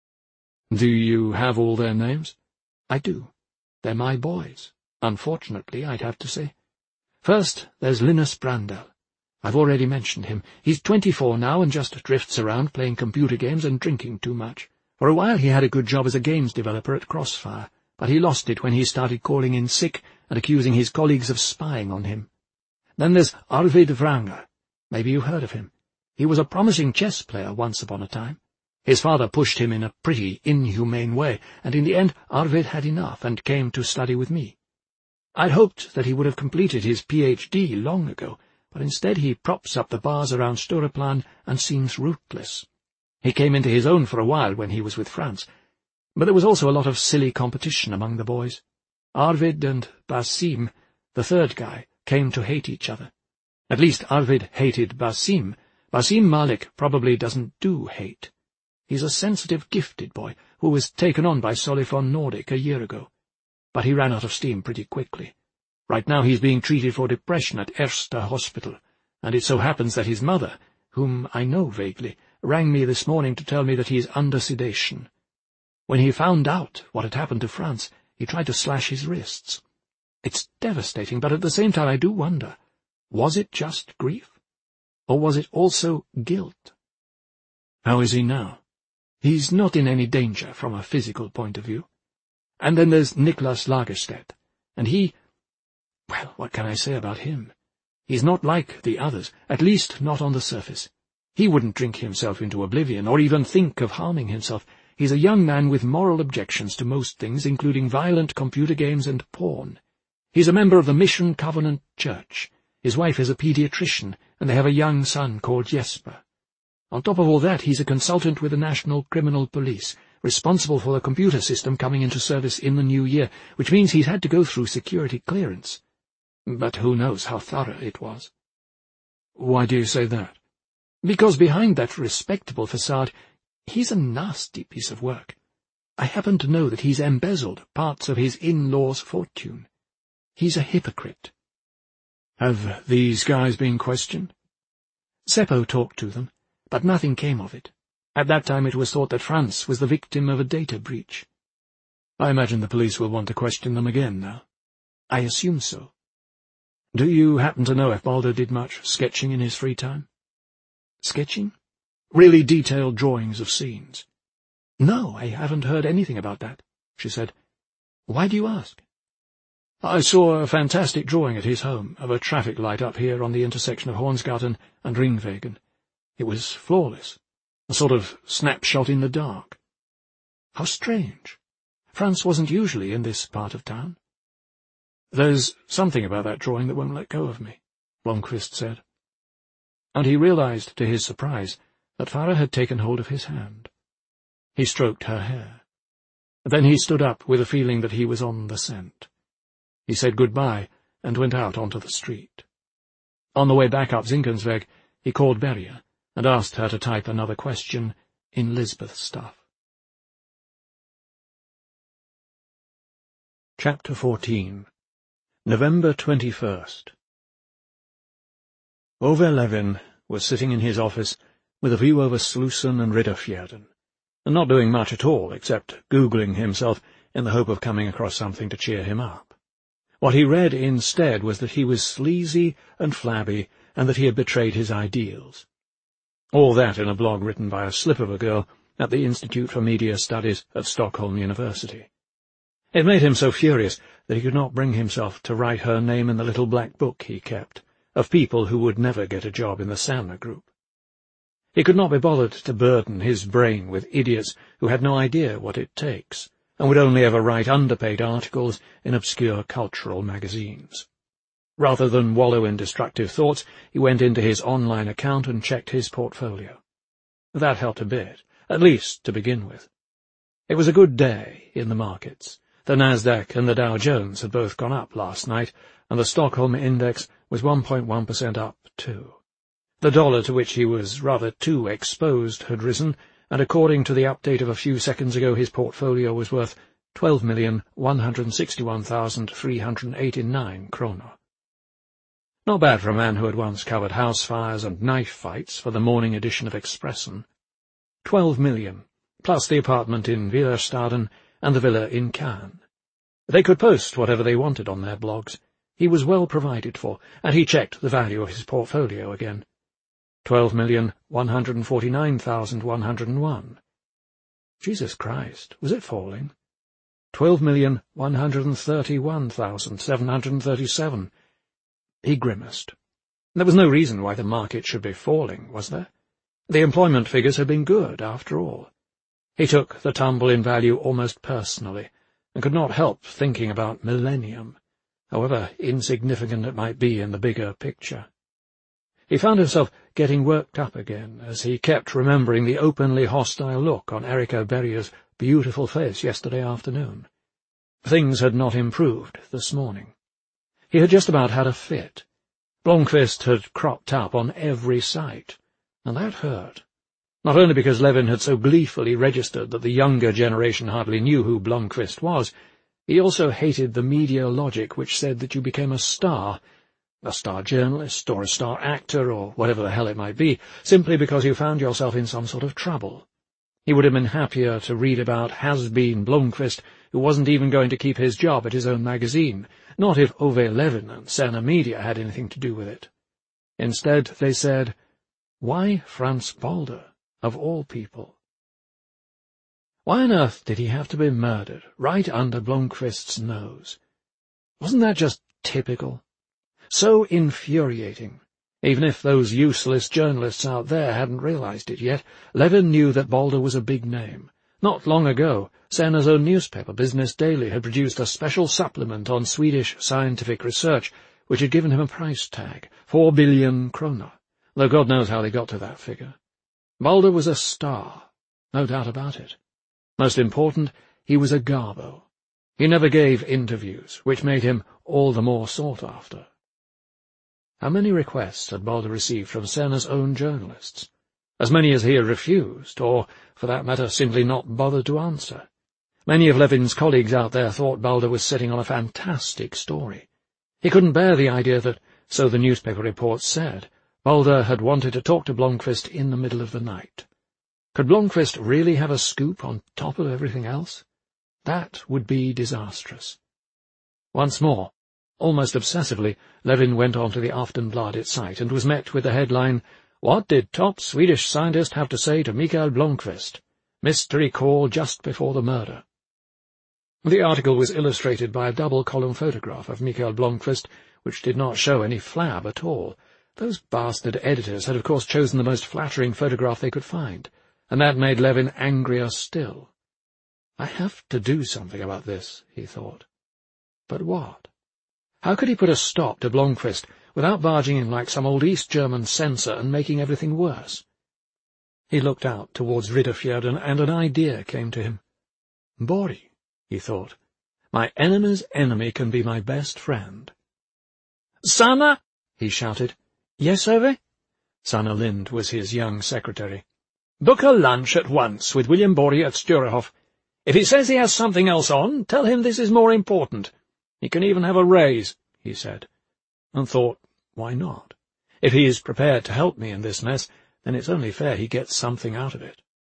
Do you have all their names? I do. They're my boys. Unfortunately, I'd have to say. First, there's Linus Brandel. I've already mentioned him. He's twenty-four now and just drifts around playing computer games and drinking too much. For a while he had a good job as a games developer at Crossfire, but he lost it when he started calling in sick and accusing his colleagues of spying on him. Then there's Arvid Vranger. Maybe you heard of him. He was a promising chess player once upon a time. His father pushed him in a pretty inhumane way, and in the end Arvid had enough and came to study with me. I'd hoped that he would have completed his P H D long ago, but instead he props up the bars around Stureplan and seems rootless. He came into his own for a while when he was with Franz, but there was also a lot of silly competition among the boys. Arvid and Basim, the third guy, came to hate each other. At least Arvid hated Basim. Basim Malik probably doesn't do hate. He's a sensitive, gifted boy who was taken on by Solifon Nordic a year ago. But he ran out of steam pretty quickly. Right now he's being treated for depression at Ersta Hospital, and it so happens that his mother, whom I know vaguely, rang me this morning to tell me that he is under sedation. When he found out what had happened to Franz, he tried to slash his wrists. It's devastating, but at the same time I do wonder, was it just grief? Or was it also guilt? How is he now? He's not in any danger from a physical point of view. And then there's Niklas Lagerstedt, and he— well, what can I say about him? He's not like the others, at least not on the surface. He wouldn't drink himself into oblivion, or even think of harming himself. He's a young man with moral objections to most things, including violent computer games and porn. He's a member of the Mission Covenant Church. His wife is a pediatrician, and they have a young son called Jesper. On top of all that, he's a consultant with the National Criminal Police, responsible for the computer system coming into service in the new year, which means he's had to go through security clearance. But who knows how thorough it was. Why do you say that? Because behind that respectable facade, he's a nasty piece of work. I happen to know that he's embezzled parts of his in-law's fortune. He's a hypocrite. Have these guys been questioned? Seppo talked to them, but nothing came of it. At that time it was thought that Franz was the victim of a data breach. I imagine the police will want to question them again now. I assume so. Do you happen to know if Balder did much sketching in his free time? Sketching? Really detailed drawings of scenes? No, I haven't heard anything about that, she said. Why do you ask? I saw a fantastic drawing at his home of a traffic light up here on the intersection of Hornsgarten and Ringvägen. It was flawless, a sort of snapshot in the dark. How strange. Franz wasn't usually in this part of town. There's something about that drawing that won't let go of me, Blomqvist said. And he realized, to his surprise, that Farah had taken hold of his hand. He stroked her hair. Then he stood up with a feeling that he was on the scent. He said goodbye and went out onto the street. On the way back up Zinkensweg, he called Berja and asked her to type another question in Lisbeth stuff. Chapter fourteen. November twenty-first. Ove Levin was sitting in his office with a view over Slussen and Ridderfjärden, and not doing much at all except Googling himself in the hope of coming across something to cheer him up. What he read instead was that he was sleazy and flabby, and that he had betrayed his ideals. All that in a blog written by a slip of a girl at the Institute for Media Studies of Stockholm University. It made him so furious that he could not bring himself to write her name in the little black book he kept, of people who would never get a job in the Sanna Group. He could not be bothered to burden his brain with idiots who had no idea what it takes, and would only ever write underpaid articles in obscure cultural magazines. Rather than wallow in destructive thoughts, he went into his online account and checked his portfolio. That helped a bit, at least to begin with. It was a good day in the markets. The Nasdaq and the Dow Jones had both gone up last night, and the Stockholm index was one point one percent up, too. The dollar, to which he was rather too exposed, had risen, and according to the update of a few seconds ago his portfolio was worth twelve million one hundred sixty-one thousand three hundred eighty-nine kroner. Not bad for a man who had once covered house fires and knife fights for the morning edition of Expressen. Twelve million, plus the apartment in Villastaden and the villa in Cannes. They could post whatever they wanted on their blogs. He was well provided for, and he checked the value of his portfolio again. Twelve million one hundred forty-nine thousand one hundred one. Jesus Christ, was it falling? Twelve million one hundred thirty-one thousand seven hundred thirty-seven. He grimaced. There was no reason why the market should be falling, was there? The employment figures had been good, after all. He took the tumble in value almost personally, and could not help thinking about Millennium, however insignificant it might be in the bigger picture. He found himself getting worked up again as he kept remembering the openly hostile look on Erika Berger's beautiful face yesterday afternoon. Things had not improved this morning. He had just about had a fit. Blomqvist had cropped up on every site, and that hurt. Not only because Levin had so gleefully registered that the younger generation hardly knew who Blomqvist was, he also hated the media logic which said that you became a star, a star journalist or a star actor or whatever the hell it might be, simply because you found yourself in some sort of trouble. He would have been happier to read about has-been Blomqvist, who wasn't even going to keep his job at his own magazine, not if Ove Levin and Senna Media had anything to do with it. Instead, they said, why Franz Balder, of all people? Why on earth did he have to be murdered, right under Blomqvist's nose? Wasn't that just typical? So infuriating. Even if those useless journalists out there hadn't realized it yet, Levin knew that Balder was a big name. Not long ago, Senna's own newspaper, Business Daily, had produced a special supplement on Swedish scientific research, which had given him a price tag, four billion kroner, though God knows how they got to that figure. Balder was a star, no doubt about it. Most important, he was a garbo. He never gave interviews, which made him all the more sought after. How many requests had Balder received from Senna's own journalists? As many as he had refused, or, for that matter, simply not bothered to answer. Many of Levin's colleagues out there thought Balder was sitting on a fantastic story. He couldn't bear the idea that, so the newspaper reports said, Balder had wanted to talk to Blomqvist in the middle of the night. Could Blomqvist really have a scoop on top of everything else? That would be disastrous. Once more, almost obsessively, Levin went on to the Aftonbladet site and was met with the headline, What did top Swedish scientist have to say to Mikael Blomqvist? Mystery call just before the murder. The article was illustrated by a double-column photograph of Mikael Blomqvist, which did not show any flab at all. Those bastard editors had of course chosen the most flattering photograph they could find, and that made Levin angrier still. I have to do something about this, he thought. But what? How could he put a stop to Blomqvist without barging in like some old East German censor and making everything worse? He looked out towards Ridderfjärden, and an idea came to him. Bori, he thought. My enemy's enemy can be my best friend. Sanna! He shouted. Yes, Ove? Sanna Lind was his young secretary. Book a lunch at once with William Bori at Sturehof. If he says he has something else on, tell him this is more important. He can even have a raise, he said, and thought, why not? If he is prepared to help me in this mess, then it's only fair he gets something out of it.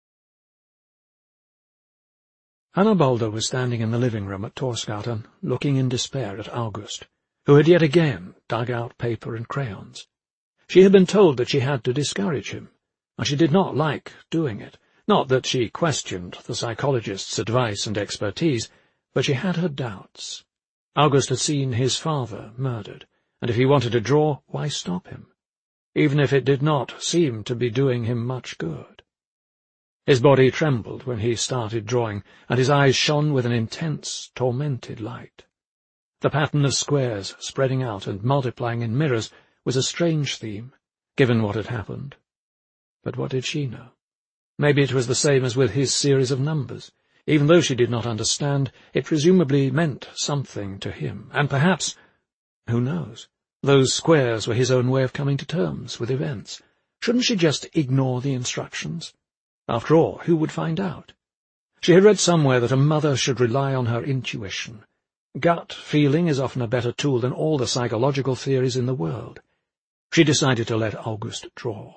Anna Balder was standing in the living room at Torsgatan, looking in despair at August, who had yet again dug out paper and crayons. She had been told that she had to discourage him, and she did not like doing it. Not that she questioned the psychologist's advice and expertise, but she had her doubts. August had seen his father murdered, and if he wanted to draw, why stop him? even if it did not seem to be doing him much good. His body trembled when he started drawing, and his eyes shone with an intense, tormented light. The pattern of squares spreading out and multiplying in mirrors was a strange theme, given what had happened. But what did she know? Maybe it was the same as with his series of numbers. Even though she did not understand, it presumably meant something to him, and perhaps, who knows, those squares were his own way of coming to terms with events. Shouldn't she just ignore the instructions? After all, who would find out? She had read somewhere that a mother should rely on her intuition. Gut feeling is often a better tool than all the psychological theories in the world. She decided to let August draw.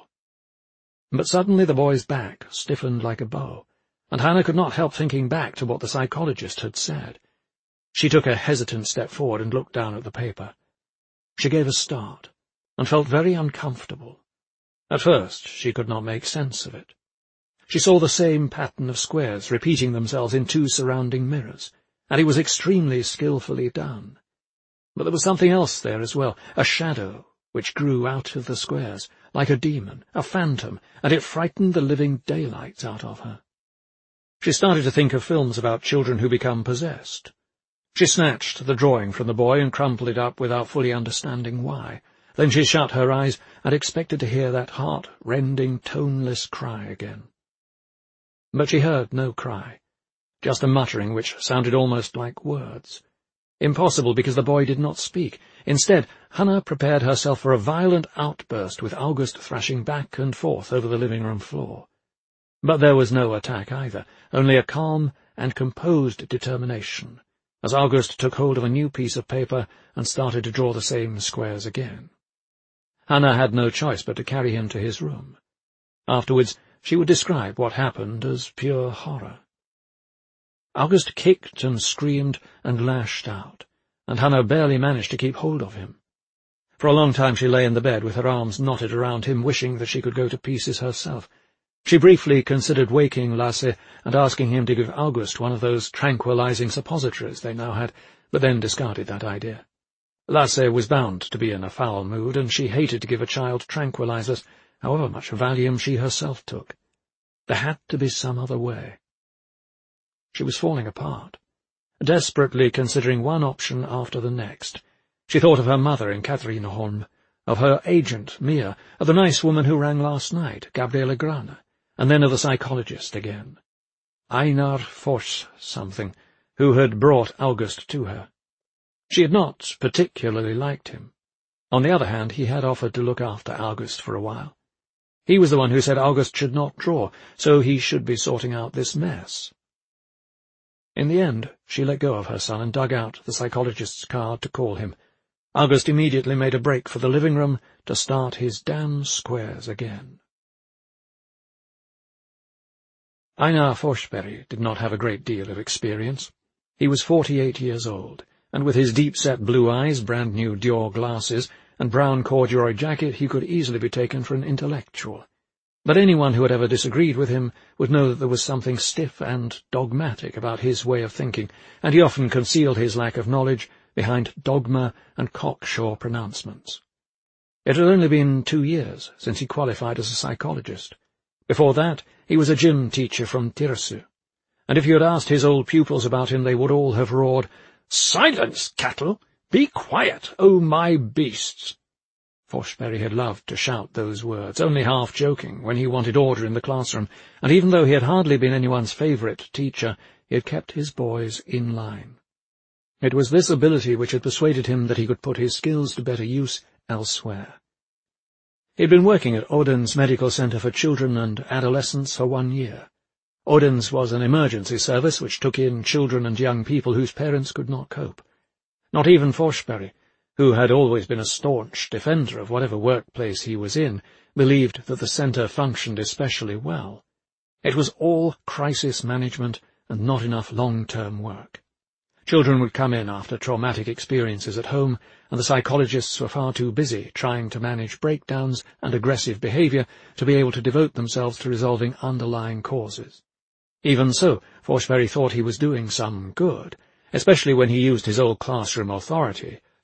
But suddenly the boy's back stiffened like a bow, and Hannah could not help thinking back to what the psychologist had said. She took a hesitant step forward and looked down at the paper. She gave a start, and felt very uncomfortable. At first she could not make sense of it. She saw the same pattern of squares repeating themselves in two surrounding mirrors, and it was extremely skilfully done. But there was something else there as well, a shadow which grew out of the squares, like a demon, a phantom, and it frightened the living daylights out of her. She started to think of films about children who become possessed. She snatched the drawing from the boy and crumpled it up without fully understanding why. Then she shut her eyes and expected to hear that heart-rending, toneless cry again. But she heard no cry, just a muttering which sounded almost like words. Impossible, because the boy did not speak. Instead, Hannah prepared herself for a violent outburst, with August thrashing back and forth over the living-room floor. But there was no attack either, only a calm and composed determination, as August took hold of a new piece of paper and started to draw the same squares again. Hannah had no choice but to carry him to his room. Afterwards, she would describe what happened as pure horror. August kicked and screamed and lashed out, and Hannah barely managed to keep hold of him. For a long time she lay in the bed with her arms knotted around him, wishing that she could go to pieces herself. She briefly considered waking Lasse and asking him to give August one of those tranquilizing suppositories they now had, but then discarded that idea. Lasse was bound to be in a foul mood, and she hated to give a child tranquilizers, however much Valium she herself took. There had to be some other way. She was falling apart, desperately considering one option after the next. She thought of her mother in Katharineholm, of her agent, Mia, of the nice woman who rang last night, Gabriele Grana, and then of the psychologist again, Einar Fors something, who had brought August to her. She had not particularly liked him. On the other hand, he had offered to look after August for a while. He was the one who said August should not draw, so he should be sorting out this mess. In the end, she let go of her son and dug out the psychologist's card to call him. August immediately made a break for the living room to start his damn squares again. Einar Forsberg did not have a great deal of experience. He was forty-eight years old, and with his deep-set blue eyes, brand-new Dior glasses, and brown corduroy jacket, he could easily be taken for an intellectual. But anyone who had ever disagreed with him would know that there was something stiff and dogmatic about his way of thinking, and he often concealed his lack of knowledge behind dogma and cocksure pronouncements. It had only been two years since he qualified as a psychologist. Before that, he was a gym teacher from Tirsu, and if you had asked his old pupils about him, they would all have roared, "Silence, cattle! Be quiet, oh my beasts!" Forsberg had loved to shout those words, only half joking, when he wanted order in the classroom, and even though he had hardly been anyone's favourite teacher, he had kept his boys in line. It was this ability which had persuaded him that he could put his skills to better use elsewhere. He had been working at Odense Medical Centre for Children and Adolescents for one year. Odense was an emergency service which took in children and young people whose parents could not cope. Not even Forsberg, who had always been a staunch defender of whatever workplace he was in, believed that the centre functioned especially well. It was all crisis management and not enough long-term work. Children would come in after traumatic experiences at home, and the psychologists were far too busy trying to manage breakdowns and aggressive behaviour to be able to devote themselves to resolving underlying causes. Even so, Forsberg thought he was doing some good, especially when he used his old classroom authority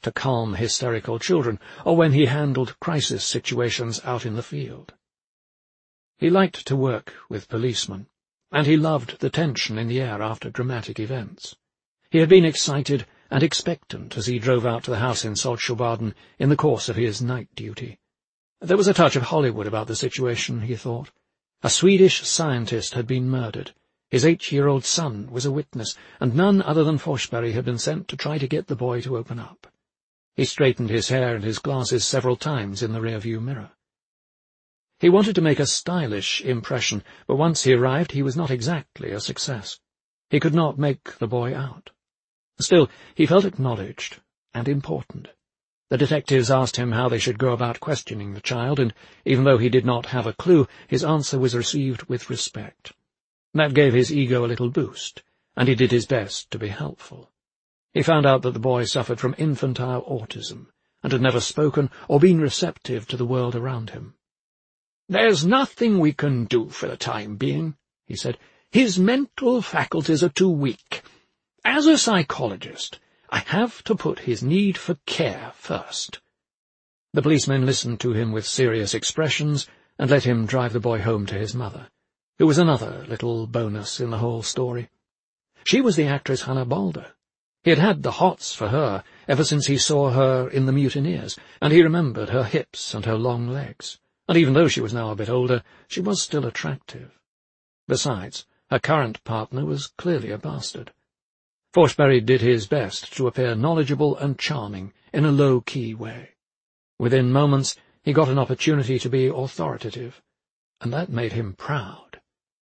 to calm hysterical children, or when he handled crisis situations out in the field. He liked to work with policemen, and he loved the tension in the air after dramatic events. He had been excited and expectant as he drove out to the house in Saltsjöbaden in the course of his night duty. There was a touch of Hollywood about the situation, he thought. A Swedish scientist had been murdered. His eight-year-old son was a witness, and none other than Forsberg had been sent to try to get the boy to open up. He straightened his hair and his glasses several times in the rear-view mirror. He wanted to make a stylish impression, but once he arrived he was not exactly a success. He could not make the boy out. Still, he felt acknowledged and important. The detectives asked him how they should go about questioning the child, and even though he did not have a clue, his answer was received with respect. That gave his ego a little boost, and he did his best to be helpful. He found out that the boy suffered from infantile autism, and had never spoken or been receptive to the world around him. "There's nothing we can do for the time being," he said. "His mental faculties are too weak. As a psychologist, I have to put his need for care first." The policemen listened to him with serious expressions and let him drive the boy home to his mother, who was another little bonus in the whole story. She was the actress Hanna Balder. He had had the hots for her ever since he saw her in The Mutineers, and he remembered her hips and her long legs, and even though she was now a bit older, she was still attractive. Besides, her current partner was clearly a bastard. Forsberg did his best to appear knowledgeable and charming in a low-key way. Within moments he got an opportunity to be authoritative, and that made him proud.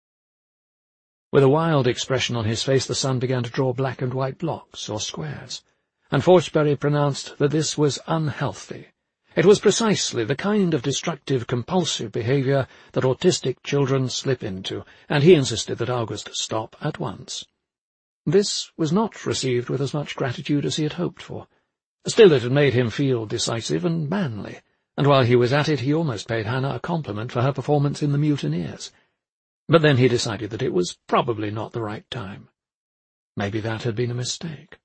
With a wild expression on his face, the son began to draw black and white blocks or squares, and Forsberg pronounced that this was unhealthy. It was precisely the kind of destructive, compulsive behaviour that autistic children slip into, and he insisted that August stop at once. This was not received with as much gratitude as he had hoped for. Still, it had made him feel decisive and manly, and while he was at it he almost paid Hannah a compliment for her performance in The Mutineers. But then he decided that it was probably not the right time. Maybe that had been a mistake.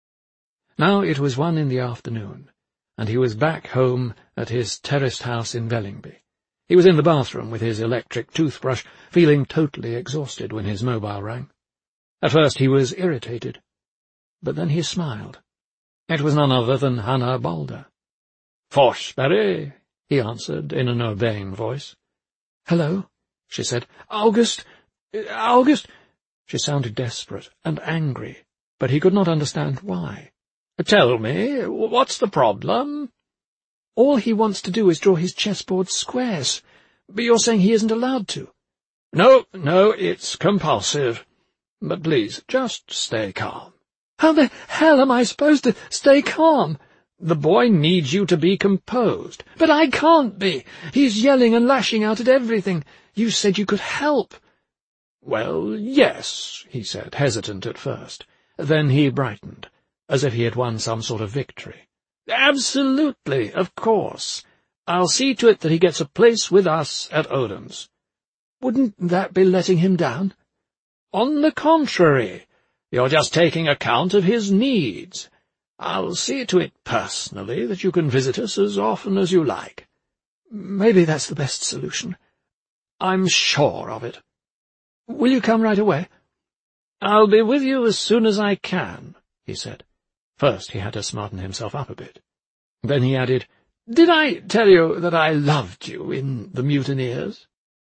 Now it was one in the afternoon, and he was back home at his terraced house in Vällingby. He was in the bathroom with his electric toothbrush, feeling totally exhausted when his mobile rang. At first he was irritated, but then he smiled. It was none other than Hanna Balder. "Forsberg," he answered in an urbane voice. "Hello," she said. "August, August—" She sounded desperate and angry, but he could not understand why. "Tell me, what's the problem?" "All he wants to do is draw his chessboard squares, but you're saying he isn't allowed to." "No, no, it's compulsive. But please, just stay calm." "How the hell am I supposed to stay calm?" "The boy needs you to be composed." "But I can't be. He's yelling and lashing out at everything. You said you could help." "Well, yes," he said, hesitant at first. Then he brightened, as if he had won some sort of victory. "Absolutely, of course. I'll see to it that he gets a place with us at Odense." "Wouldn't that be letting him down?" "On the contrary, you're just taking account of his needs. I'll see to it personally that you can visit us as often as you like." "Maybe that's the best solution." "I'm sure of it." "Will you come right away?" "I'll be with you as soon as I can," he said. First he had to smarten himself up a bit. Then he added, "Did I tell you that I loved you in The Mutineers?"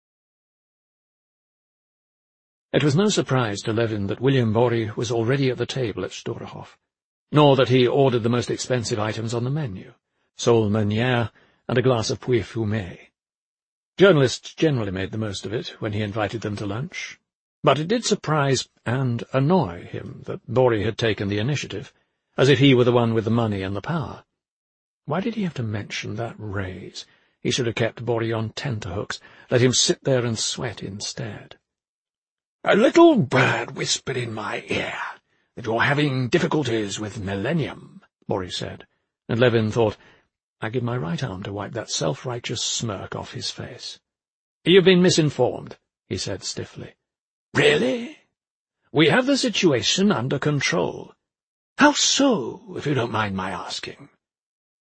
It was no surprise to Levin that William Borri was already at the table at Storehof, nor that he ordered the most expensive items on the menu, sole meunière and a glass of Puy Fumé. Journalists generally made the most of it when he invited them to lunch, but it did surprise and annoy him that Borri had taken the initiative, as if he were the one with the money and the power. Why did he have to mention that raise? He should have kept Borri on tenterhooks, let him sit there and sweat instead. "A little bird whispered in my ear that you're having difficulties with Millennium," Borri said, and Levin thought, I give my right arm to wipe that self-righteous smirk off his face. "You've been misinformed," he said stiffly. "Really? We have the situation under control." "How so, if you don't mind my asking?"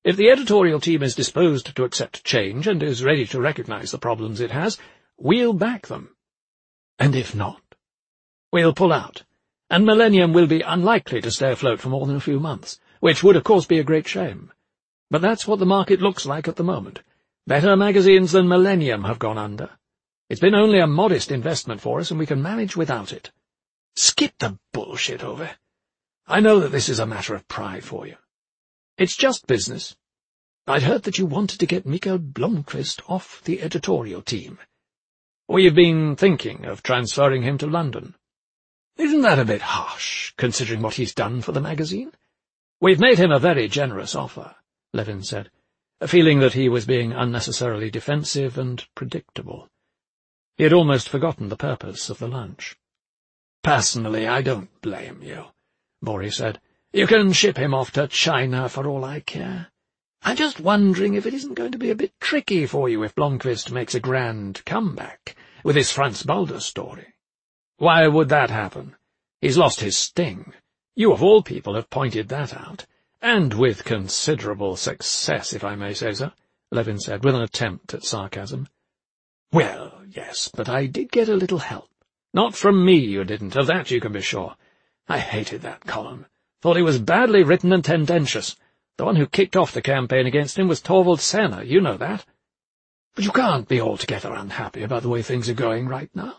If the editorial team is disposed to accept change and is ready to recognize the problems it has, we'll back them. And if not, we'll pull out, and Millennium will be unlikely to stay afloat for more than a few months, which would of course be a great shame. But that's what the market looks like at the moment. Better magazines than Millennium have gone under. It's been only a modest investment for us, and we can manage without it. Skip the bullshit over. I know that this is a matter of pride for you. It's just business. I'd heard that you wanted to get Mikael Blomkvist off the editorial team. We've been thinking of transferring him to London. Isn't that a bit harsh, considering what he's done for the magazine? We've made him a very generous offer, Levin said, feeling that he was being unnecessarily defensive and predictable. He had almost forgotten the purpose of the lunch. Personally, I don't blame you, Boris said. You can ship him off to China for all I care. I'm just wondering if it isn't going to be a bit tricky for you if Blomkvist makes a grand comeback with his Franz Balder story. Why would that happen? He's lost his sting. You of all people have pointed that out, and with considerable success, if I may say so, Levin said, with an attempt at sarcasm. Well, yes, but I did get a little help. Not from me, you didn't, of that you can be sure. I hated that column. Thought it was badly written and tendentious. The one who kicked off the campaign against him was Torvald Senner, you know that. But you can't be altogether unhappy about the way things are going right now.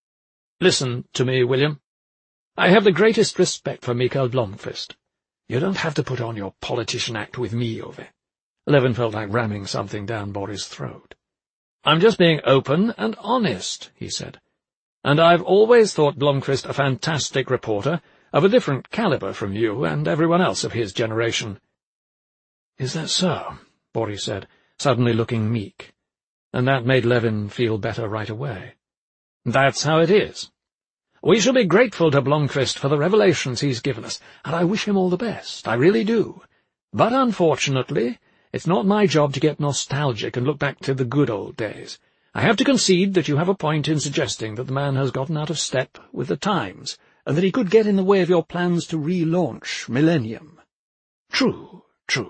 Listen to me, William. I have the greatest respect for Mikael Blomkvist. You don't have to put on your politician act with me over it. Levin felt like ramming something down Boris' throat. I'm just being open and honest, he said. And I've always thought Blomkvist a fantastic reporter, of a different caliber from you and everyone else of his generation. Is that so? Boris said, suddenly looking meek, and that made Levin feel better right away. That's how it is. We shall be grateful to Blomkvist for the revelations he's given us, and I wish him all the best, I really do. But unfortunately, it's not my job to get nostalgic and look back to the good old days. I have to concede that you have a point in suggesting that the man has gotten out of step with the times, and that he could get in the way of your plans to relaunch Millennium. True, true.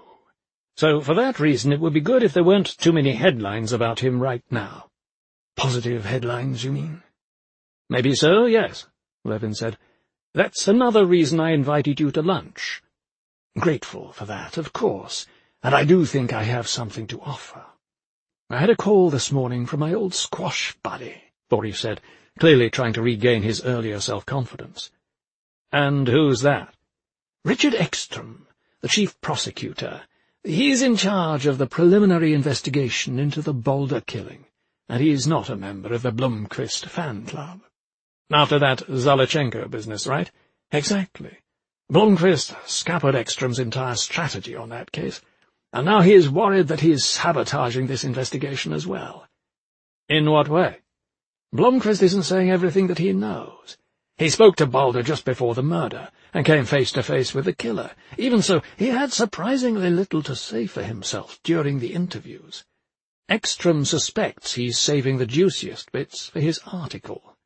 So for that reason it would be good if there weren't too many headlines about him right now. Positive headlines, you mean? Maybe so, yes, Levin said. That's another reason I invited you to lunch. Grateful for that, of course, and I do think I have something to offer. I had a call this morning from my old squash buddy, Boris said, clearly trying to regain his earlier self-confidence. And who's that? Richard Ekstrom, the chief prosecutor. He's in charge of the preliminary investigation into the Balder killing, and he's not a member of the Blomkvist fan club. After that Zalachenko business, right? Exactly. Blomkvist scuppered Ekstrom's entire strategy on that case, and now he is worried that he is sabotaging this investigation as well. In what way? Blomkvist isn't saying everything that he knows. He spoke to Balder just before the murder, and came face-to-face with the killer. Even so, he had surprisingly little to say for himself during the interviews. Ekstrom suspects he's saving the juiciest bits for his article.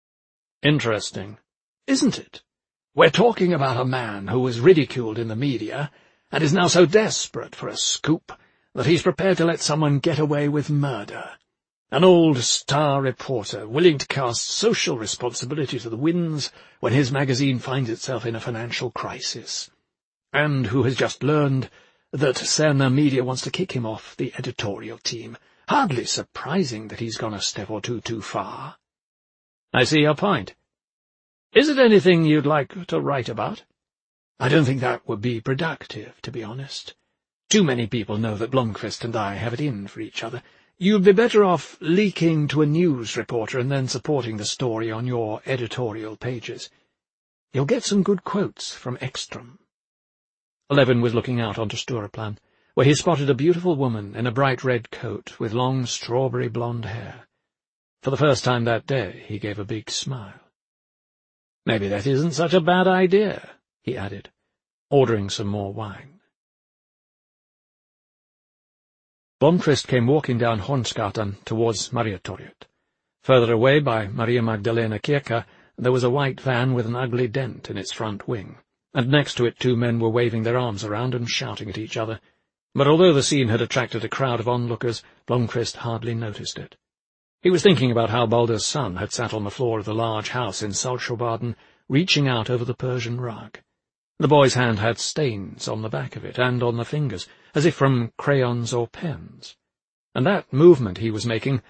Interesting, isn't it? We're talking about a man who was ridiculed in the media, and is now so desperate for a scoop that he's prepared to let someone get away with murder. An old star reporter willing to cast social responsibility to the winds when his magazine finds itself in a financial crisis, and who has just learned that Cerner Media wants to kick him off the editorial team. Hardly surprising that he's gone a step or two too far. I see your point. Is it anything you'd like to write about? I don't think that would be productive, to be honest. Too many people know that Blomkvist and I have it in for each other. You'd be better off leaking to a news reporter and then supporting the story on your editorial pages. You'll get some good quotes from Ekstrom. Levin was looking out onto Stureplan, where he spotted a beautiful woman in a bright red coat with long strawberry blonde hair. For the first time that day he gave a big smile. Maybe that isn't such a bad idea, he added, ordering some more wine. Blomkvist came walking down Hornsgatan towards Mariatorget. Further away, by Maria Magdalena Kirke, there was a white van with an ugly dent in its front wing, and next to it two men were waving their arms around and shouting at each other. But although the scene had attracted a crowd of onlookers, Blomqvist hardly noticed it. He was thinking about how Balder's son had sat on the floor of the large house in Saltsjöbaden, reaching out over the Persian rug. The boy's hand had stains on the back of it and on the fingers, as if from crayons or pens. And that movement he was making